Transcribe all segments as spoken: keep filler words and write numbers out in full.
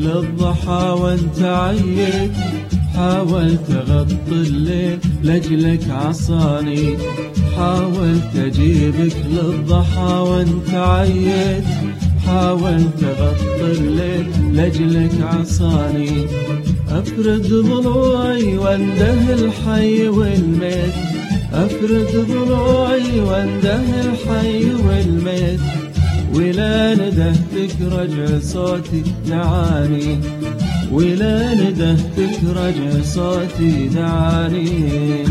للضحى وانت عيت، حاولت اغطي الليل لاجلك عصاني، حاولت اجيبك للضحى وانت عيت، حاولت اغطي الليل لاجلك عصاني، افرد ضلوعي وانده الحي والميت، افرد ضلوعي وانده الحي والميت، ولا ندهتك رجع صوتي دعاني، ولا ندهتك رجع صوتي دعاني.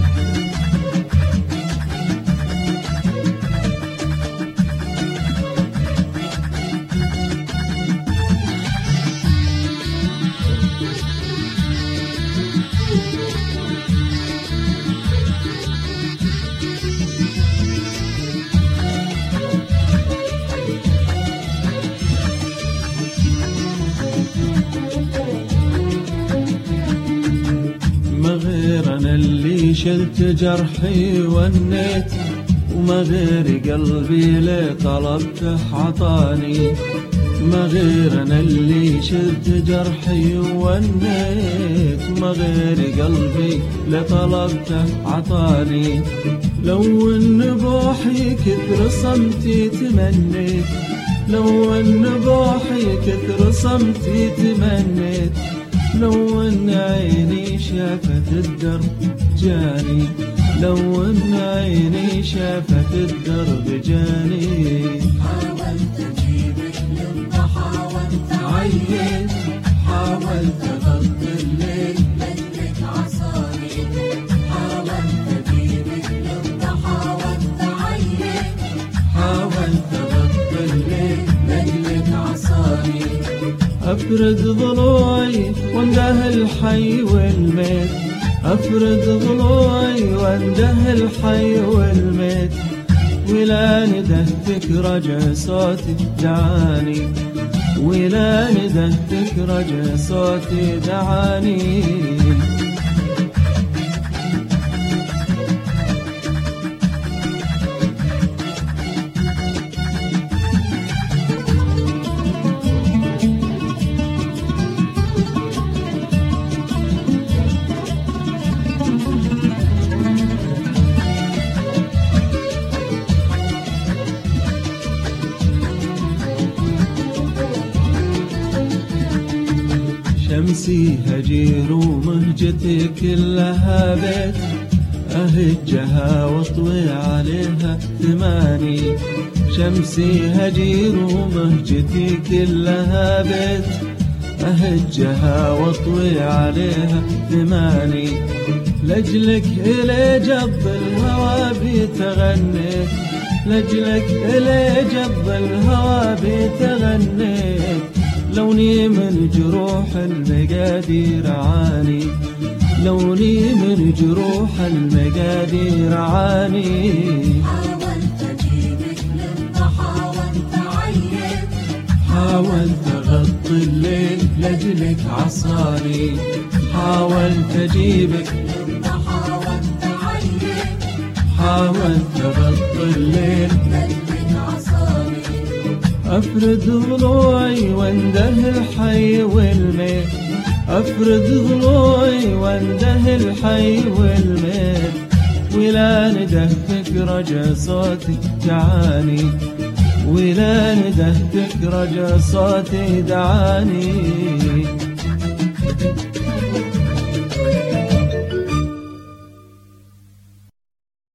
ما غير أنا اللي شلت جرحي ونيت، وما غير قلبي لي طلبته عطاني، ما غير أنا اللي شلت جرحي ونيت، وما غير قلبي لي طلبته عطاني، لو ان بوحي كثر صمتي تمنيت، لو ان بوحي كثر صمتي تمنيت، لو ان عيني شافت الدرب جاني، لو ان عيني شافت الدرب جاني. حاولت اجيبك للضحى وانت عيت، حاولت اغطي الليل لاجلك عصاني، حاولت اجيبك للضحى وانت عيت، حاولت اغطي الليل لاجلك عصاني، افرد ضلوعي وانده الحي والميت، افرد ضلوعي وانده الحي والميت، ولا ندهتك رجع صوتي دعاني، ولا ندهتك رجع صوتي دعاني. شمسي هجير ومهجتي كلها بيت، أهجها واطوي عليها ثماني، شمسي هجير ومهجتي كلها بيت، أهجها واطوي عليها ثماني، لجلك إلي جب الهوى بيتغنيت، لجلك إلي جب الهوى بيتغنيت، لوني من جروح المقادير عاني، لوني من جروح المقادير عاني. حاولت اجيبك للضحى وانت عيت، حاولت اغطي الليل لاجلك عصاني، حاولت اجيبك للضحى وانت عيت، حاولت اغطي الليل لاجلك عصاني، افرد ضلوعي وانده الحي والميت، افرد ضلوعي وانده الحي والميت، ولا ندهتك رجع صوتي دعاني، ولا ندهتك رجع صوتي دعاني.